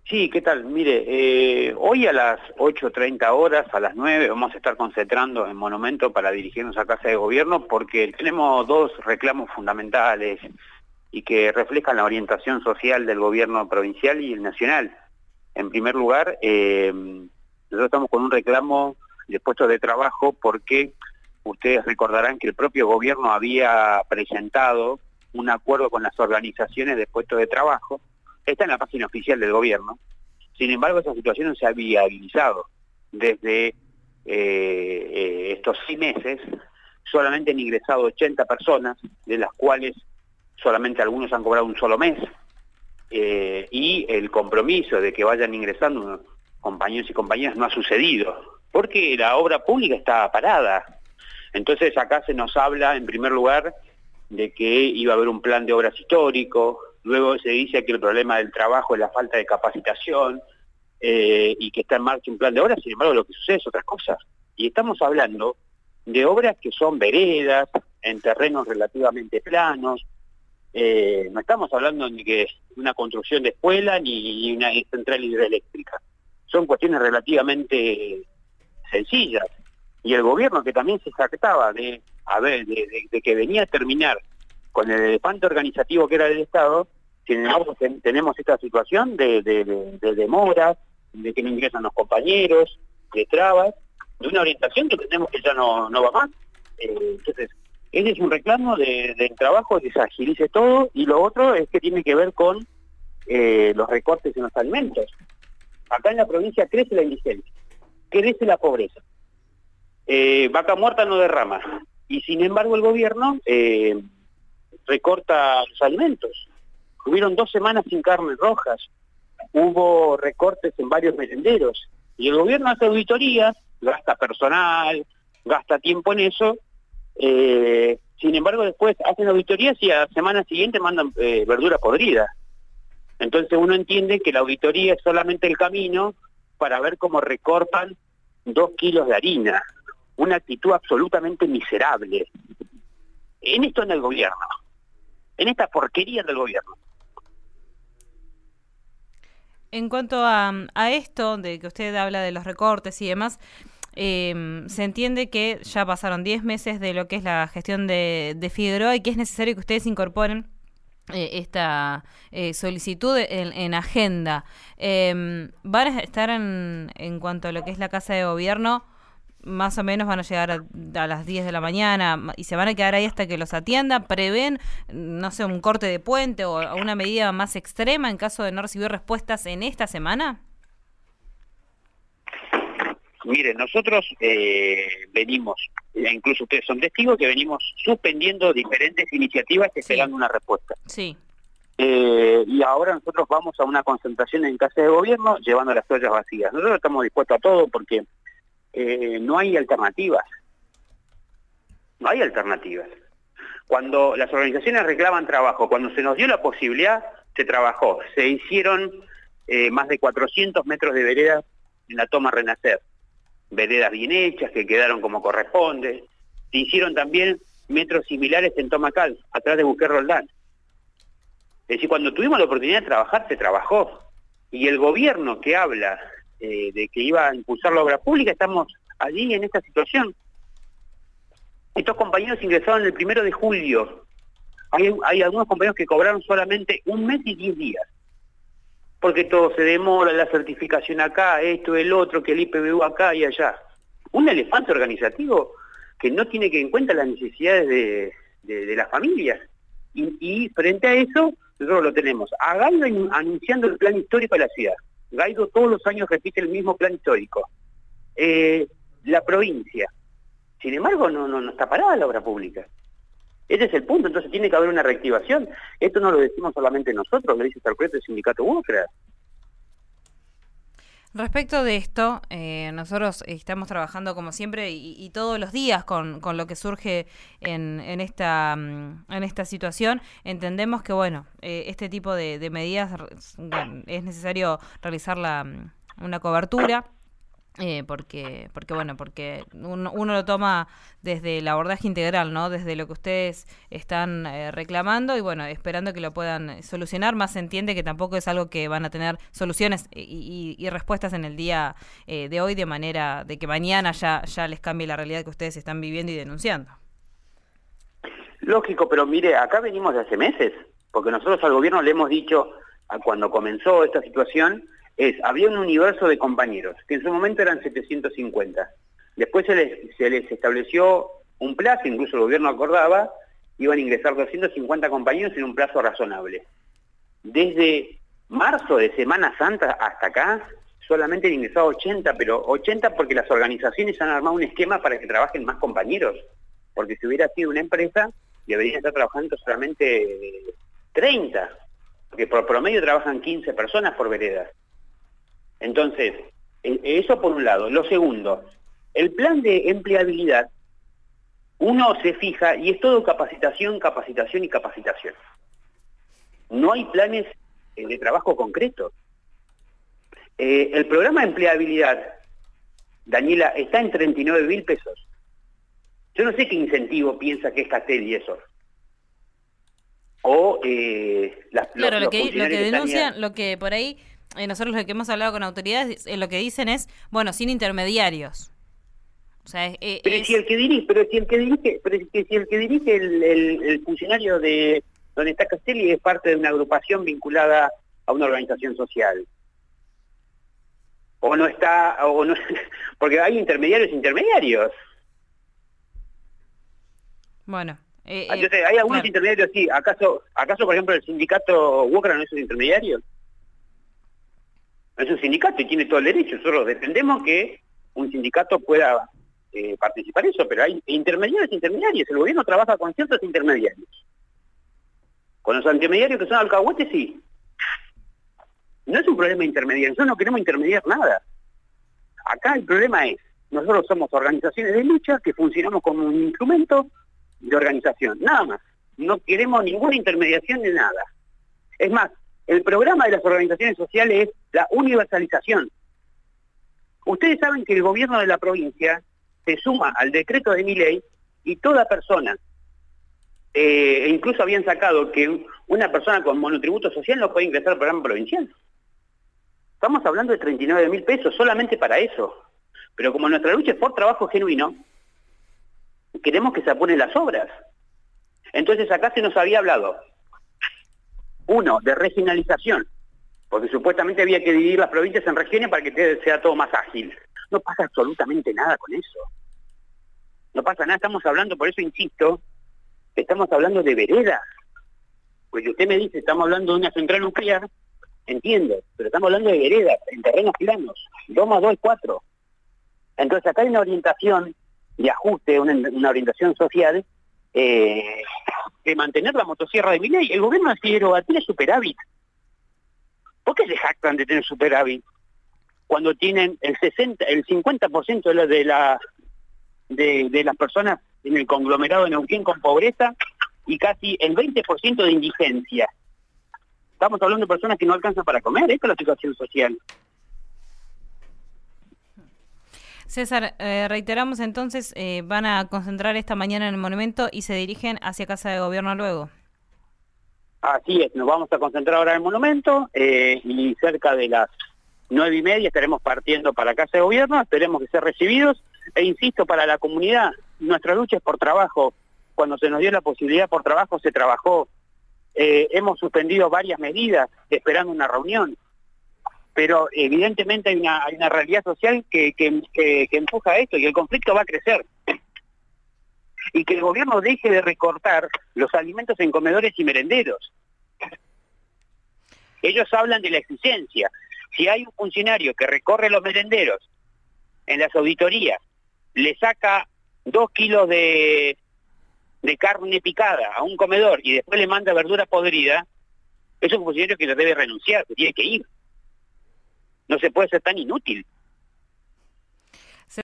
Sí, ¿qué tal? Mire, hoy a las 8:30 a las 9, vamos a estar concentrando en Monumento para dirigirnos a Casa de Gobierno porque tenemos dos reclamos fundamentales y que reflejan la orientación social del gobierno provincial y el nacional. En primer lugar, nosotros estamos con un reclamo de puestos de trabajo porque ustedes recordarán que el propio gobierno había presentado un acuerdo con las organizaciones de puestos de trabajo. Está en la página oficial del gobierno. Sin embargo, esa situación no se ha viabilizado. Desde estos 6 meses, solamente han ingresado 80 personas, de las cuales solamente algunos han cobrado un solo mes, y el compromiso de que vayan ingresando compañeros y compañeras no ha sucedido, porque la obra pública está parada. Entonces acá se nos habla, en primer lugar, de que iba a haber un plan de obras histórico. Luego se dice que el problema del trabajo es la falta de capacitación, y que está en marcha un plan de obras. Sin embargo, lo que sucede es otra cosa. Y estamos hablando de obras que son veredas, en terrenos relativamente planos. No estamos hablando ni que una construcción de escuela ni una central hidroeléctrica. Son cuestiones relativamente sencillas. Y el gobierno, que también se jactaba de que venía a terminar con el elefante organizativo que era del Estado, sin embargo tenemos esta situación de demoras, de que no ingresan los compañeros, de trabas, de una orientación que tenemos que ya no va más. Entonces, ese es un reclamo del trabajo, que se agilice todo, y lo otro es que tiene que ver con los recortes en los alimentos. Acá en la provincia crece la indigencia, crece la pobreza. Vaca muerta no derrama, y sin embargo el gobierno recorta los alimentos. Hubieron 2 semanas sin carnes rojas, hubo recortes en varios merenderos, y el gobierno hace auditorías, gasta personal, gasta tiempo en eso. Sin embargo después hacen auditorías y a la semana siguiente mandan verdura podrida. Entonces uno entiende que la auditoría es solamente el camino para ver cómo recortan 2 kilos de harina. Una actitud absolutamente miserable. En esto, en el gobierno, en esta porquería del gobierno. En cuanto a esto, de que usted habla de los recortes y demás, se entiende que ya pasaron 10 meses de lo que es la gestión de Figueroa y que es necesario que ustedes incorporen esta solicitud en agenda. ¿Van a estar en cuanto a lo que es la Casa de Gobierno? Más o menos van a llegar a las 10 de la mañana y se van a quedar ahí hasta que los atiendan. ¿Prevén, no sé, un corte de puente o una medida más extrema en caso de no recibir respuestas en esta semana? Mire, nosotros venimos, incluso ustedes son testigos, que venimos suspendiendo diferentes iniciativas esperando una respuesta. Sí. Y ahora nosotros vamos a una concentración en Casa de Gobierno llevando las ollas vacías. Nosotros estamos dispuestos a todo porque no hay alternativas. No hay alternativas. Cuando las organizaciones reclaman trabajo, cuando se nos dio la posibilidad, se trabajó. Se hicieron más de 400 metros de veredas en la Toma Renacer. Veredas bien hechas, que quedaron como corresponde. Se hicieron también metros similares en Tomacal, atrás de Buquer Roldán. Es decir, cuando tuvimos la oportunidad de trabajar, se trabajó. Y el gobierno que habla de que iba a impulsar la obra pública, estamos allí en esta situación. Estos compañeros ingresaron el 1 de julio. Hay algunos compañeros que cobraron solamente 1 mes y 10 días. Porque todo se demora, la certificación acá, esto, el otro, que el IPBU acá y allá. Un elefante organizativo que no tiene que en cuenta las necesidades de las familias. Y frente a eso, nosotros lo tenemos a Gaido anunciando el plan histórico de la ciudad. Gaido todos los años repite el mismo plan histórico. La provincia. Sin embargo, no está parada la obra pública. Ese es el punto, entonces tiene que haber una reactivación. Esto no lo decimos solamente nosotros, lo dice Sarcreto del sindicato UCRA. Respecto de esto, nosotros estamos trabajando como siempre y todos los días con lo que surge en esta situación. Entendemos que, bueno, este tipo de medidas es necesario realizar una cobertura. porque uno lo toma desde el abordaje integral, ¿no? Desde lo que ustedes están reclamando y bueno, esperando que lo puedan solucionar. Más se entiende que tampoco es algo que van a tener soluciones y respuestas en el día de hoy, de manera de que mañana ya les cambie la realidad que ustedes están viviendo y denunciando. Lógico, pero mire, acá venimos de hace meses, porque nosotros al gobierno le hemos dicho, cuando comenzó esta situación, había un universo de compañeros, que en su momento eran 750. Después se les estableció un plazo, incluso el gobierno acordaba, iban a ingresar 250 compañeros en un plazo razonable. Desde marzo de Semana Santa hasta acá, solamente han ingresado 80, pero 80 porque las organizaciones han armado un esquema para que trabajen más compañeros. Porque si hubiera sido una empresa, deberían estar trabajando solamente 30, porque por promedio trabajan 15 personas por vereda. Entonces, eso por un lado. Lo segundo, el plan de empleabilidad, uno se fija y es todo capacitación, capacitación y capacitación. No hay planes de trabajo concretos. El programa de empleabilidad, Daniela, está en 39.000 pesos. Yo no sé qué incentivo piensa que es Castel y eso. O claro, lo que denuncian, están... lo que por ahí... nosotros lo que hemos hablado con autoridades, lo que dicen es, bueno, sin intermediarios. O sea, si el que dirige el funcionario de donde está Castelli es parte de una agrupación vinculada a una organización social. O no, porque hay intermediarios. Bueno. Entonces, hay algunos intermediarios, sí. ¿Acaso, por ejemplo, el sindicato UOCRA no es un intermediario? Es un sindicato y tiene todo el derecho. Nosotros defendemos que un sindicato pueda participar en eso, pero hay intermediarios. El gobierno trabaja con ciertos intermediarios. Con los intermediarios que son alcahuetes, sí. No es un problema intermediario. Nosotros no queremos intermediar nada. Acá el problema es, nosotros somos organizaciones de lucha que funcionamos como un instrumento de organización. Nada más. No queremos ninguna intermediación de nada. Es más, el programa de las organizaciones sociales es la universalización. Ustedes saben que el gobierno de la provincia se suma al decreto de Milei y toda persona, incluso habían sacado que una persona con monotributo social no puede ingresar al programa provincial. Estamos hablando de 39.000 pesos solamente para eso. Pero como nuestra lucha es por trabajo genuino, queremos que se apuren las obras. Entonces acá se nos había hablado, uno, de regionalización, porque supuestamente había que dividir las provincias en regiones para que sea todo más ágil. No pasa absolutamente nada con eso. No pasa nada, estamos hablando, por eso insisto, estamos hablando de veredas. Porque usted me dice, estamos hablando de una central nuclear, entiendo, pero estamos hablando de veredas, en terrenos planos, 2 más 2 es 4. Entonces acá hay una orientación de ajuste, una orientación social, de mantener la motosierra de Milei. El gobierno de Figueroa tiene superávit. ¿Por qué se jactan de tener superávit cuando tienen el 50% de las personas en el conglomerado de Neuquén con pobreza y casi el 20% de indigencia? Estamos hablando de personas que no alcanzan para comer. Esta es la situación social. César, reiteramos entonces, van a concentrar esta mañana en el monumento y se dirigen hacia Casa de Gobierno luego. Así es, nos vamos a concentrar ahora en el monumento y cerca de las 9:30 estaremos partiendo para Casa de Gobierno, esperemos que sean recibidos e insisto, para la comunidad, nuestra lucha es por trabajo. Cuando se nos dio la posibilidad por trabajo se trabajó. Hemos suspendido varias medidas esperando una reunión. Pero evidentemente hay una realidad social que empuja a esto y el conflicto va a crecer. Y que el gobierno deje de recortar los alimentos en comedores y merenderos. Ellos hablan de la eficiencia. Si hay un funcionario que recorre los merenderos en las auditorías, le saca 2 kilos de carne picada a un comedor y después le manda verdura podrida, es un funcionario que lo debe renunciar, que tiene que ir. No se puede ser tan inútil.